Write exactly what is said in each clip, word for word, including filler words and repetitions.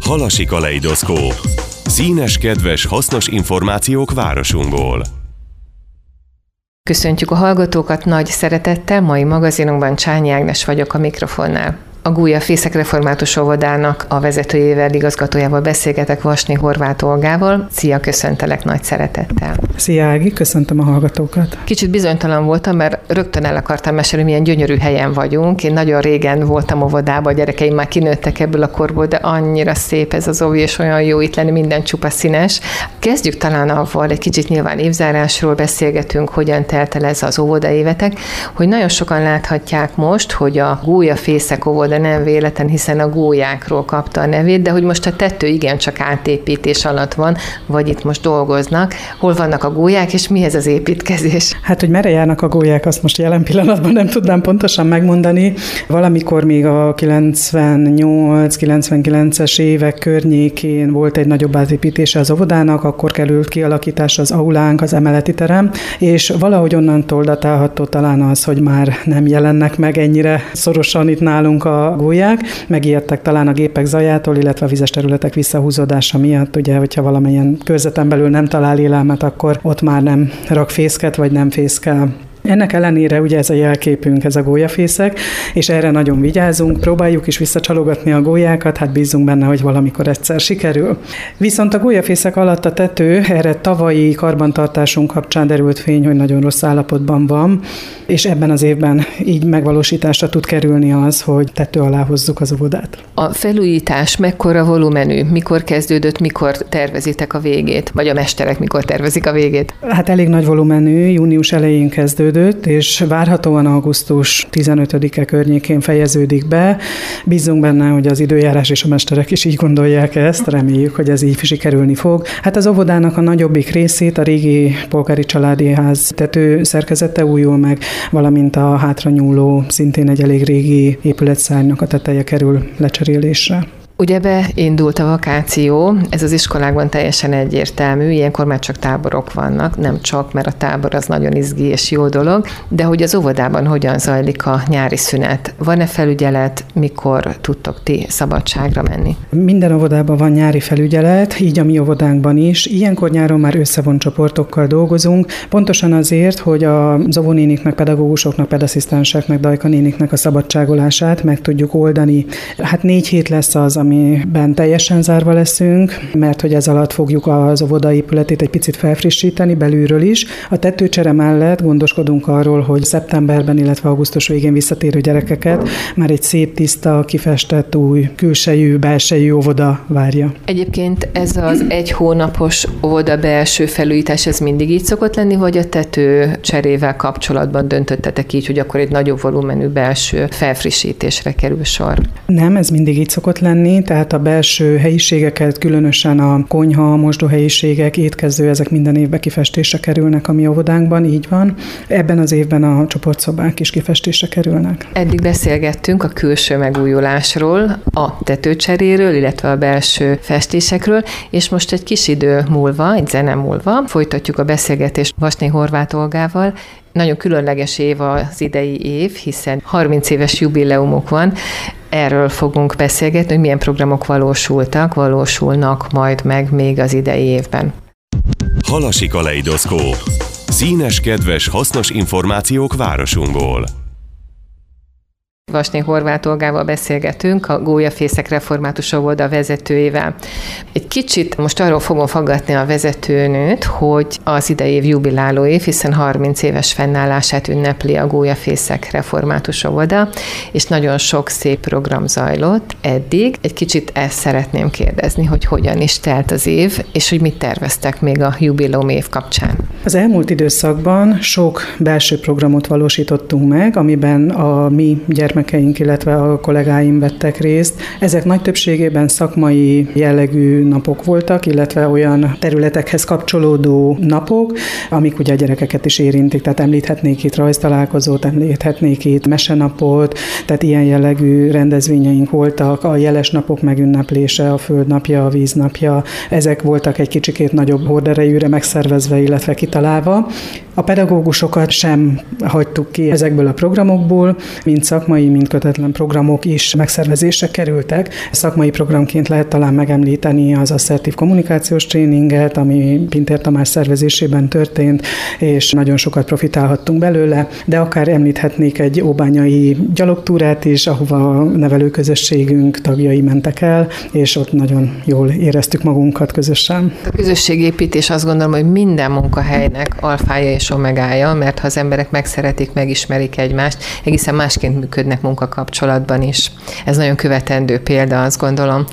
Halasi kaleidoszkóp. Színes, kedves, hasznos információk városunkból. Köszöntjük a hallgatókat nagy szeretettel, mai magazinunkban Csányi Ágnes vagyok a mikrofonnál. A Gólyafészek Református Óvodának a vezetőjével, igazgatójával beszélgetek, Vasné Horváth Olgával. Szia, köszöntelek nagy szeretettel. Szia Ági, köszöntöm a hallgatókat. Kicsit bizonytalan voltam, mert rögtön el akartam mesélni, milyen gyönyörű helyen vagyunk. Én nagyon régen voltam óvodában, a gyerekeim már kinőttek ebből a korból, de annyira szép ez az óvi, és olyan jó itt lenni, minden csupa színes. Kezdjük talán avval, egy kicsit nyilván évzárásról beszélgetünk, hogyan telt el ez az óvodaévetek, hogy nagyon sokan láthatják most, hogy a Gólyafészek Óvoda, de nem véletlen, hiszen a gólyákról kapta a nevét, de hogy most a tető igencsak átépítés alatt van, vagy itt most dolgoznak. Hol vannak a gólyák, és mi ez az építkezés? Hát, hogy merre járnak a gólyák, azt most jelen pillanatban nem tudnám pontosan megmondani. Valamikor még a kilencvennyolc-kilencvenkilences évek környékén volt egy nagyobb átépítése az óvodának, akkor került kialakításra az aulánk, az emeleti terem, és valahogy onnantól datálható talán az, hogy már nem jelennek meg ennyire szorosan itt nálunk a a gólyák, megijedtek talán a gépek zajától, illetve a vizes területek visszahúzódása miatt, ugye, hogyha valamilyen körzeten belül nem talál élelmet, akkor ott már nem rak fészket, vagy nem fészkel. Ennek ellenére ugye ez a jelképünk, ez a gólyafészek, és erre nagyon vigyázunk, próbáljuk is visszacsalogatni a gólyákat, hát bízunk benne, hogy valamikor egyszer sikerül. Viszont a gólyafészek alatt a tető, erre tavalyi karbantartásunk kapcsán derült fény, hogy nagyon rossz állapotban van, és ebben az évben így megvalósításra tud kerülni az, hogy tető alá hozzuk az óvodát. A felújítás mekkora volumenű? Mikor kezdődött, mikor tervezitek a végét? Vagy a mesterek mikor tervezik a végét? Hát elég nagy volumenű, június elején kezdődött, és várhatóan augusztus tizenötödike környékén fejeződik be. Bízunk benne, hogy az időjárás és a mesterek is így gondolják ezt, reméljük, hogy ez így sikerülni fog. Hát az óvodának a nagyobbik részét, a régi polgári családi ház tető szerkezete újul meg, valamint a hátranyúló, szintén egy elég régi épületszárnynak a teteje kerül lecserélésre. Ugye beindult a vakáció, ez az iskolákban teljesen egyértelmű, ilyenkor már csak táborok vannak, nem csak, mert a tábor az nagyon izgi és jó dolog, de hogy az óvodában hogyan zajlik a nyári szünet? Van-e felügyelet, mikor tudtok ti szabadságra menni? Minden óvodában van nyári felügyelet, így a mi óvodánkban is. Ilyenkor nyáron már összevont csoportokkal dolgozunk, pontosan azért, hogy az óvónéniknek, pedagógusoknak, pedasszisztenseknek, dajkanéniknek a szabadságolását meg tudjuk oldani. Hát négy hét lesz az, amiben teljesen zárva leszünk, mert hogy ez alatt fogjuk az óvoda épületét egy picit felfrissíteni belülről is. A tetőcsere mellett gondoskodunk arról, hogy szeptemberben, illetve augusztus végén visszatérő gyerekeket már egy szép, tiszta, kifestett, új, külsejű, belsejű óvoda várja. Egyébként ez az egy hónapos óvoda belső felújítás, ez mindig így szokott lenni, vagy a tető cserével kapcsolatban döntöttetek így, hogy akkor egy nagyobb volumenű belső felfrissítésre kerül sor? Nem, ez mindig így szokott lenni. Tehát a belső helyiségeket, különösen a konyha, mosdóhelyiségek, étkező, ezek minden évben kifestésre kerülnek a mi óvodánkban, így van. Ebben az évben a csoportszobák is kifestésre kerülnek. Eddig beszélgettünk a külső megújulásról, a tetőcseréről, illetve a belső festésekről, és most egy kis idő múlva, egy zene múlva folytatjuk a beszélgetést Vasné Horváth Olgával. Nagyon különleges év az idei év, hiszen harminc éves jubileumuk van. Erről fogunk beszélgetni, hogy milyen programok valósultak, valósulnak majd meg még az idei évben. Halasi kaleidoszkóp. Színes, kedves, hasznos információk városunkból. Vasné Horváth Olgával beszélgetünk, a Gólyafészek Református Óvoda vezetőjével. Egy kicsit most arról fogom faggatni a vezetőnőt, hogy az idei év jubiláló év, hiszen harminc éves fennállását ünnepli a Gólyafészek Református Óvoda, és nagyon sok szép program zajlott eddig. Egy kicsit ezt szeretném kérdezni, hogy hogyan is telt az év, és hogy mit terveztek még a jubileum év kapcsán. Az elmúlt időszakban sok belső programot valósítottunk meg, amiben a mi gyermekeink, illetve a kollégáim vettek részt. Ezek nagy többségében szakmai jellegű napok voltak, illetve olyan területekhez kapcsolódó napok, amik ugye a gyerekeket is érintik. Tehát említhetnék itt rajztalálkozót, említhetnék itt mesenapot, tehát ilyen jellegű rendezvényeink voltak, a jeles napok megünneplése, a földnapja, a víznapja. Ezek voltak egy kicsikét nagyobb horderejűre megszervezve, illetve kitalálva. A pedagógusokat sem hagytuk ki ezekből a programokból, mind szakmai, mind kötetlen programok is megszervezésre kerültek. Szakmai programként lehet talán megemlíteni az asszertív kommunikációs tréninget, ami Pintér Tamás szervezésében történt, és nagyon sokat profitálhattunk belőle, de akár említhetnék egy óbányai gyalogtúrát is, ahova a nevelőközösségünk tagjai mentek el, és ott nagyon jól éreztük magunkat közösen. A közösségépítés azt gondolom, hogy minden munkahelynek alfája és omegája, mert ha az emberek megszeretik, megismerik egymást, egészen másként működnek munkakapcsolatban is. Ez nagyon követendő példa, azt gondolom.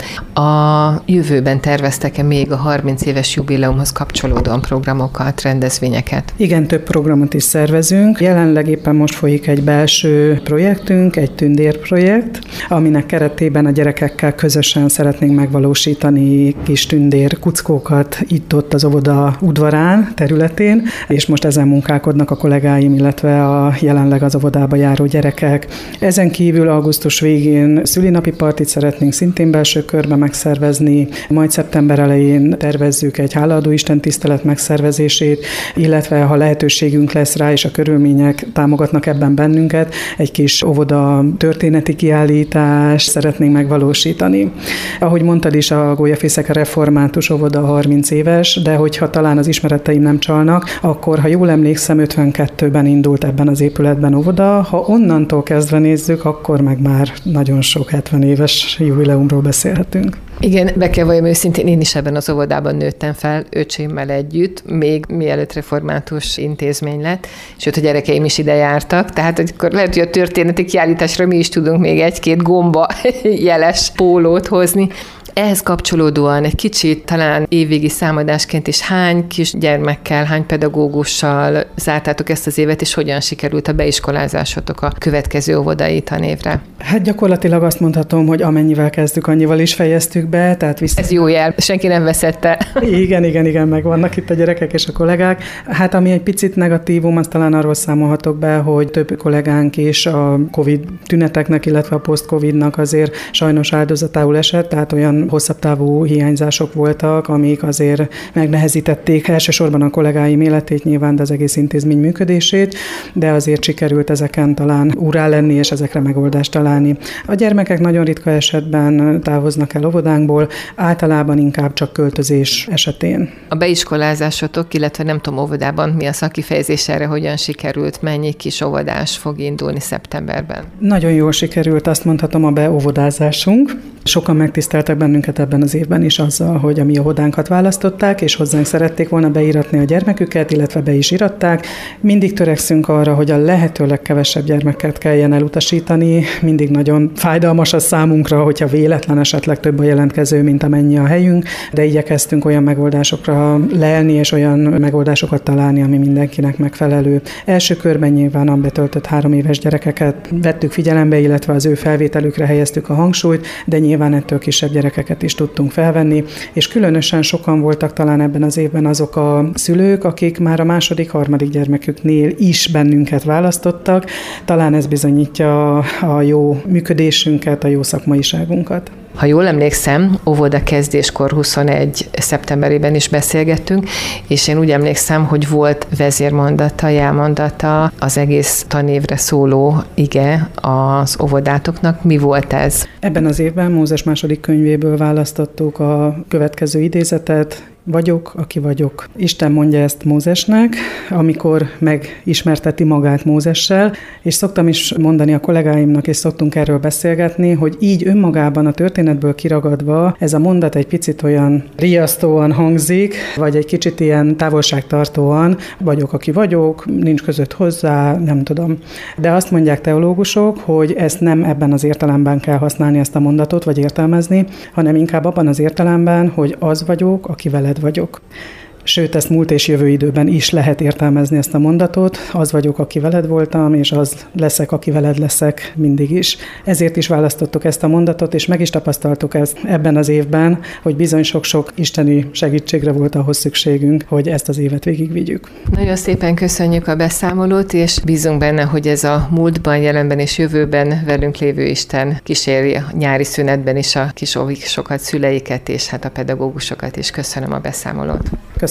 A jövőben terveztek-e még a harminc éves jubileumhoz kapcsolódóan programokat, rendezvényeket? Igen, több programot is szervezünk. Jelenleg éppen most folyik egy belső projektünk, egy tündérprojekt, aminek keretében a gyerekekkel közösen szeretnénk megvalósítani kis tündér kuckókat itt-ott az óvoda udvarán, területén, és most ezen munkálkodnak a kollégáim, illetve a jelenleg az óvodába járó gyerekek. Ezen kívül augusztus végén szülinapi partit szeretnénk szintén belső körbe megszervezni, majd szeptember elején tervezzük egy hálaadó Isten tisztelet megszervezését, illetve ha lehetőségünk lesz rá, és a körülmények támogatnak ebben bennünket, egy kis óvoda történeti kiállítás szeretnénk megvalósítani. Ahogy mondtad is, a Gólyafészeke református óvoda harminc éves, de hogyha talán az ismereteim nem csalnak, akkor, ha jól emlékszem, ötvenkettőben indult ebben az épületben óvoda. Ha onnantól kezdve nézzük, akkor meg már nagyon sok hetven éves jubileumról beszélhetünk. Igen, be kell valljam őszintén, én is ebben az óvodában nőttem fel, öcsémmel együtt, még mielőtt református intézmény lett, sőt, a gyerekeim is ide jártak, tehát akkor lehet, hogy a történeti kiállításra mi is tudunk még egy-két gomba jeles pólót hozni. Ehhez kapcsolódóan egy kicsit talán évvégi számadásként is hány kisgyermekkel, hány pedagógussal zártátok ezt az évet, és hogyan sikerült a beiskolázásotok a következő óvodai tanévre? Hát gyakorlatilag azt mondhatom, hogy amennyivel kezdtük, annyival is fejeztük be. Tehát vissza... Ez jó jel, senki nem veszette. Igen, igen, igen, meg vannak itt a gyerekek és a kollégák. Hát ami egy picit negatívum, azt talán arról számolhatok be, hogy több kollégánk is a Covid tüneteknek, illetve a post-Covidnak azért sajnos áldozatául esett, tehát olyan hosszabb távú hiányzások voltak, amik azért megnehezítették elsősorban a kollégáim életét nyilván, de az egész intézmény működését, de azért sikerült ezeken talán úrrá lenni, és ezekre megoldást találni. A gyermekek nagyon ritka esetben távoznak el óvodánkból, általában inkább csak költözés esetén. A beiskolázásotok, illetve nem tudom, óvodában mi a szakifejezés erre, hogyan sikerült, mennyi kis óvodás fog indulni szeptemberben? Nagyon jól sikerült, azt mondhatom, a beóvodázásunk. Sokan megtiszteltek bennünket ebben az évben is azzal, hogy a mi óvodánkat választották, és hozzánk szerették volna beíratni a gyermeküket, illetve be is iratták. Mindig törekszünk arra, hogy a lehető legkevesebb gyermeket kelljen elutasítani. Mindig nagyon fájdalmas a számunkra, hogyha véletlen esetleg több a jelentkező, mint amennyi a helyünk, de igyekeztünk olyan megoldásokra leelni, és olyan megoldásokat találni, ami mindenkinek megfelelő. Első körben nyilván a betöltött három éves gyerekeket vettük figyelembe, illetve az ő felvételükre helyeztük a hangsúlyt, de nyilván ettől kisebb gyerekeket is tudtunk felvenni, és különösen sokan voltak talán ebben az évben azok a szülők, akik már a második, harmadik gyermeküknél is bennünket választottak. Talán ez bizonyítja a jó működésünket, a jó szakmaiságunkat. Ha jól emlékszem, óvoda kezdéskor huszonegy szeptemberében is beszélgettünk, és én úgy emlékszem, hogy volt vezérmondata, jelmondata az egész tanévre szóló ige az óvodátoknak. Mi volt ez? Ebben az évben Mózes második könyvéből választottuk a következő idézetet. Vagyok, aki vagyok. Isten mondja ezt Mózesnek, amikor megismerteti magát Mózessel, és szoktam is mondani a kollégáimnak, és szoktunk erről beszélgetni, hogy így önmagában a történetből kiragadva ez a mondat egy picit olyan riasztóan hangzik, vagy egy kicsit ilyen távolságtartóan, vagyok, aki vagyok, nincs között hozzá, nem tudom. De azt mondják teológusok, hogy ezt nem ebben az értelemben kell használni ezt a mondatot, vagy értelmezni, hanem inkább abban az értelemben, hogy az vagyok, aki veled vagyok. Sőt, ezt múlt és jövő időben is lehet értelmezni ezt a mondatot. Az vagyok, aki veled voltam, és az leszek, aki veled leszek mindig is. Ezért is választottuk ezt a mondatot, és meg is tapasztaltuk ezt ebben az évben, hogy bizony sok-sok isteni segítségre volt ahhoz szükségünk, hogy ezt az évet végigvigyük. Nagyon szépen köszönjük a beszámolót, és bízunk benne, hogy ez a múltban, jelenben és jövőben velünk lévő Isten kíséri a nyári szünetben is a kis óvisokat, szüleiket, és hát a pedagógusokat is. Köszönöm a beszámolót. Köszönöm.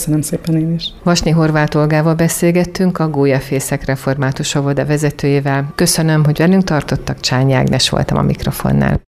Köszönöm szépen én is. Vasné Horváth Olgával beszélgettünk, a Gólyafészek Református Óvoda vezetőjével. Köszönöm, hogy velünk tartottak, Csányi Ágnes voltam a mikrofonnál.